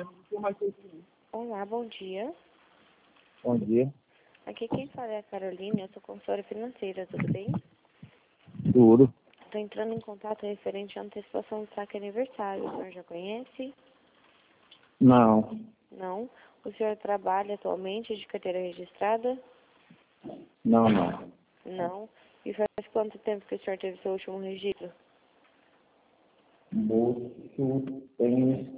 Olá, bom dia. Bom dia. Aqui quem fala é a Carolina, eu sou consultora financeira, tudo bem? Tudo. Estou entrando em contato referente à antecipação do saque aniversário. O senhor já conhece? Não. Não? O senhor trabalha atualmente de carteira registrada? Não, não. Não. E faz quanto tempo que o senhor teve seu último registro? Moço, tem